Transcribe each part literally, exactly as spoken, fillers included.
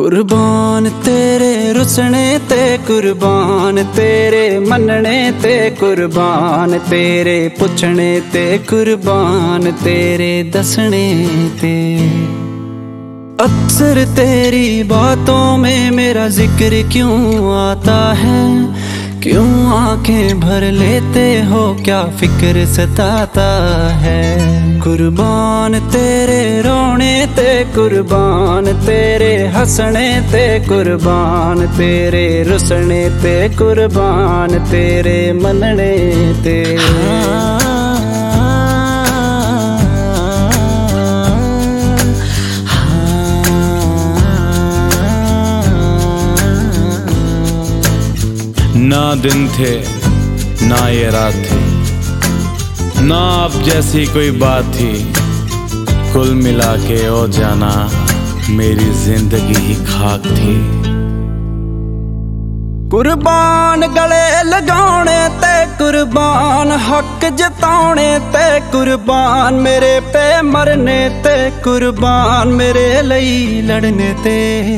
कुर्बान तेरे रुसने ते कुर्बान तेरे मनने ते कुर्बान तेरे पुछने ते कुर्बान तेरे दसने ते। अक्सर तेरी बातों में मेरा जिक्र क्यों आता है, क्यों आंखें भर लेते हो, क्या फिक्र सताता है। कुर्बान तेरे रोने ते कुर्बान तेरे हंसने ते कुर्बान तेरे रुसने ते कुर्बान तेरे मनने ते। ना दिन थे ना ये रात थी, ना अब जैसी कोई बात थी, कुल मिला के ओ जाना मेरी जिंदगी ही खाक थी। कुर्बान गले लगाने ते कुर्बान हक जताने ते कुर्बान मेरे पे मरने ते कुर्बान मेरे लई लड़ने ते।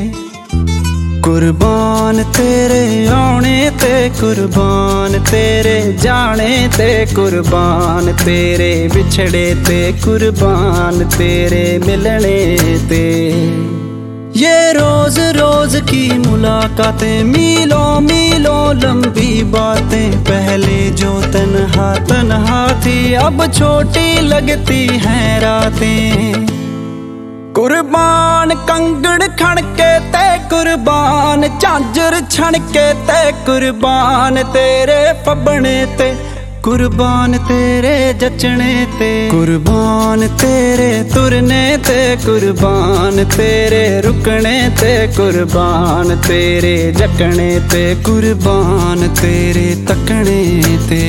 कुर्बान तेरे आने ते कुर्बान तेरे जाने ते कुर्बान तेरे बिछड़े ते कुर्बान तेरे मिलने ते। ये रोज रोज की मुलाकातें मीलों मीलों लंबी बातें, पहले जो तन्हा तन्हा थी अब छोटी लगती हैं रातें। कुर्बान कंगड़ खड़के ते कुर्बान झांझर छणके ते कुर्बान तेरे फबने ते कुर्बान तेरे जचने ते। कुर्बान तेरे तुरने ते कुर्बान तेरे रुकने ते कुर्बान तेरे जकने ते कुर्बान तेरे तकने ते।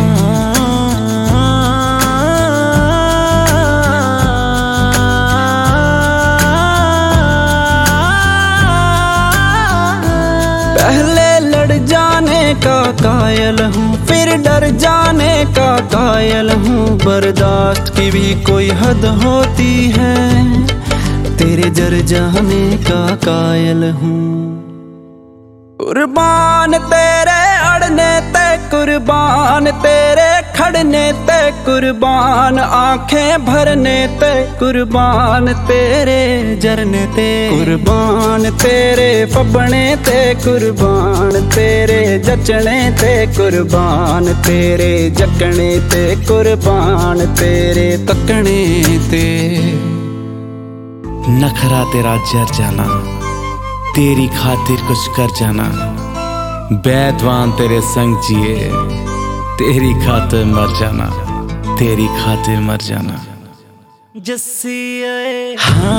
पहले लड़ जाने का कायल हूँ, फिर डर जाने का कायल हूँ, बर्दाश्त की भी कोई हद होती है, तेरे जर जाने का कायल हूँ। कुर्बान तेरे अड़ने ते कुर्बान तेरे खड़ने ते कुर्बान आंखें भरने ते कुर्बान तेरे जरने ते। कुर्बान तेरे फबने ते कुर्बान तेरे जचने ते कुर्बान तेरे जकने ते कुर्बान तेरे तकने ते। नखरा तेरा जर जाना, तेरी खातिर कुछ कर जाना, बैदवान तेरे संग जिए, तेरी खातिर मर जाना, तेरी खातिर मर जाना। जस्सी आए हाँ